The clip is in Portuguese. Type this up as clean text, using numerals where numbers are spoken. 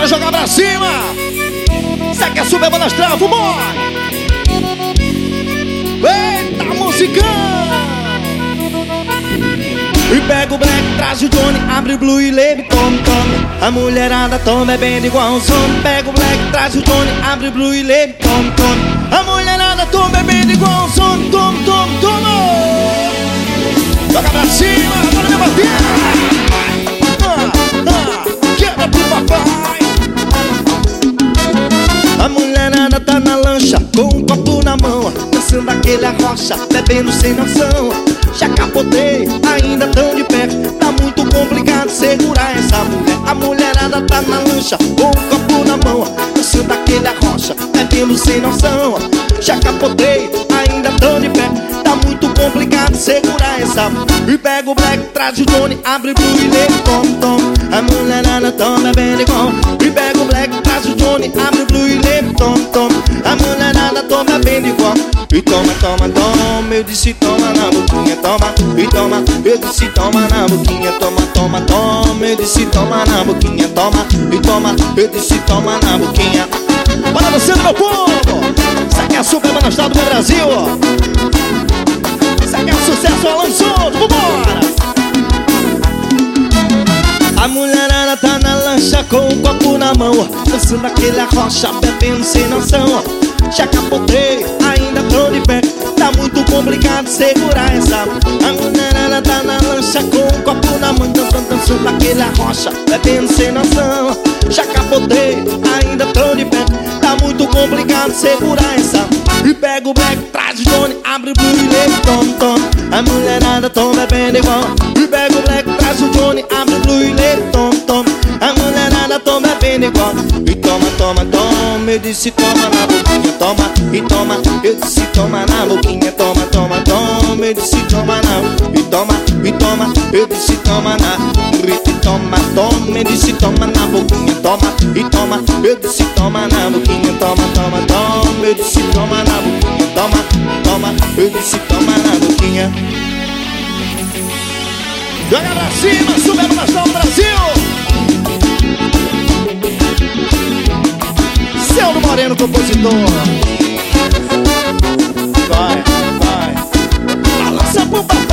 Bora jogar pra cima. Cê quer subir, banda astral, vambora. Eita, musicão. E pega o black, traz o Johnny, abre o blue e leve, tome, tome. A mulherada toma bebendo igual um som. Pega o black, traz o Johnny, abre o blue e leve, tome, tome. A mulherada toma bebendo igual um som. Tome, tome, tome. Joga pra cima, bora debater. Quebra pro papai. A mulherada tá na lancha, com um copo na mão, dançando aquele arrocha, bebendo sem noção. Já capotei, ainda tão de perto. Tá muito complicado segurar essa mulher. A mulherada tá na lancha, com um copo na mão, dançando aquele arrocha, bebendo sem noção. Já capotei, ainda tão de perto. Tá muito complicado segurar essa. E pega o black, traz o Johnny, abre o blue e lê, tome, tome. A mulherada toma bebendo igual. E pega o black, traz o Johnny, abre o blue e lê, tome, tome. A mulherada toma bebendo igual. E toma, toma, toma, eu disse toma na boquinha, toma. E toma, eu disse toma na boquinha, toma, toma, toma, eu disse toma na boquinha, toma. E toma, eu disse toma na boquinha. Bora você, meu povo! Isso aqui é a super banda astral do meu Brasil. Isso aqui é um sucesso, Alan Souto, vambora! A mulherada tá na lancha com um copo na mão, dançando aquele arrocha, bebendo sem noção. Já capotei, ainda tô de pé. Tá muito complicado segurar essa. A mulherada tá na lancha com um copo na mão, dançando aquele arrocha, bebendo sem noção. Já capotei, ainda tô de pé. Tá muito complicado segurar essa. E pega o black, traz o Johnny, abre o blue e lê, tome, tome. A mulherada toma bebendo igual. E pega o black, traz o Johnny, abre o blue e lê, tome, tome. A mulherada toma bebendo igual. E toma, toma, toma, eu disse toma na boquinha, toma. E toma, eu disse toma na boquinha, toma, toma, toma, eu disse toma na. E toma, eu disse toma na. E toma, toma, eu disse toma na boquinha, toma. E toma, eu disse toma na boquinha, toma, toma, toma, eu disse toma na boquinha, toma, toma, eu disse toma na boquinha. Joga pra cima, subendo na Astral Brasil. Celso Moreno, compositor. Vai, vai. Balança pro papai.